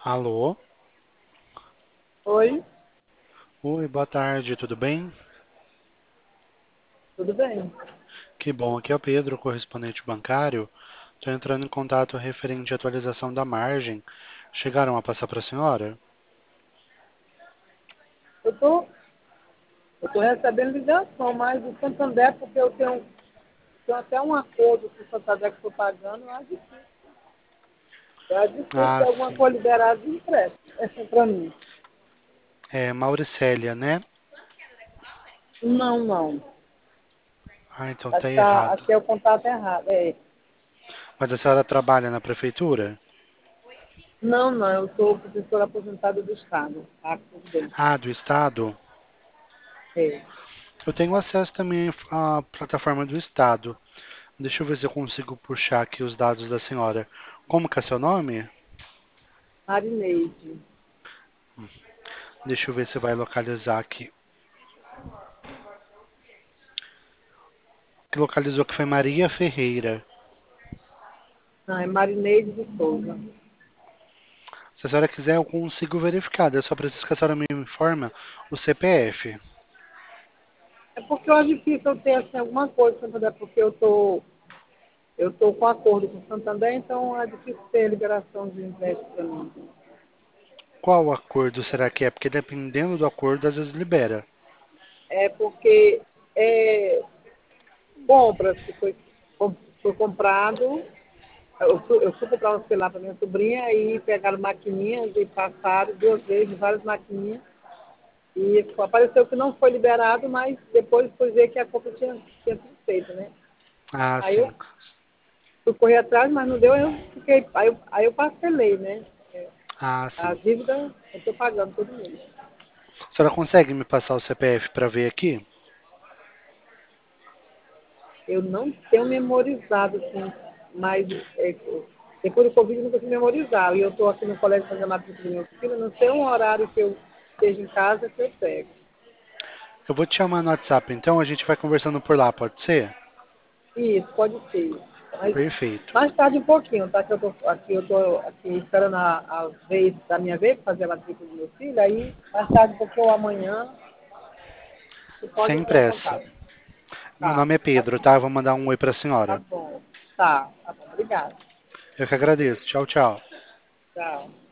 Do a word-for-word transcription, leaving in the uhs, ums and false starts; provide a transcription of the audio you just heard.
Alô? Oi, Oi, boa tarde, tudo bem? tudo bem? Que bom, aqui é o Pedro, correspondente bancário. Estou entrando em contato referente à atualização da margem. Chegaram a passar para a senhora? Eu tô, eu tô recebendo ligação, mas do Santander, porque eu tenho, tenho até um acordo com o Santander que estou pagando, eu acho difícil. Eu acho difícil Ah, ter alguma sim. coisa liberada de empréstimo para mim. É Mauricélia, né? Não, não. Ah, então Acho tá que, tá, errado. acho que é o contato errado. É. Mas a senhora trabalha na prefeitura? Não, não, eu sou professora aposentada do Estado. Ah, tudo bem. Ah, do estado? É. Eu tenho acesso também à plataforma do estado. Deixa eu ver se eu consigo puxar aqui os dados da senhora. Como que é seu nome? Marineide. Deixa eu ver se vai localizar aqui. Que localizou que foi Maria Ferreira. Não, é Marineide de Souza. Se a senhora quiser, eu consigo verificar. Eu só preciso que a senhora me informe o C P F. É porque eu acho difícil eu ter assim, alguma coisa, Santander, porque eu tô Eu estou com acordo com o Santander, então é difícil ter liberação de empréstimo para mim. Qual acordo será que é? Porque dependendo do acordo, às vezes libera. É porque é, compras que foi, foi comprado, eu fui, eu fui comprar um celular para minha sobrinha e pegaram maquininhas e passaram duas vezes, várias maquininhas, e apareceu que não foi liberado, mas depois foi ver que a compra tinha, tinha sido feita, né? Ah, Aí eu sim. fui correr atrás, mas não deu, eu fiquei, aí eu, aí eu parcelei, né? Ah, A sim. dívida eu estou pagando todo mês. A senhora consegue me passar o C P F para ver aqui? Eu não tenho memorizado, assim, mas é, depois do Covid eu não consigo memorizar. E eu estou aqui no colégio fazendo a matrícula do meu filho, não sei um horário que eu esteja em casa que eu pego. Eu vou te chamar no WhatsApp, então a gente vai conversando por lá, pode ser? Isso, pode ser. Mas Perfeito. mais tarde um pouquinho, tá? Que eu tô aqui, eu tô aqui esperando a, a vez da minha vez fazer a matrícula do meu filho, aí mais tarde um pouquinho ou amanhã você pode Sem entrar em pressa. contato. Meu Tá, nome é tá Pedro, bom, tá? Eu vou mandar um oi para a tá senhora. bom. Tá, tá bom. Obrigada. Eu que agradeço. Tchau, tchau. Tchau.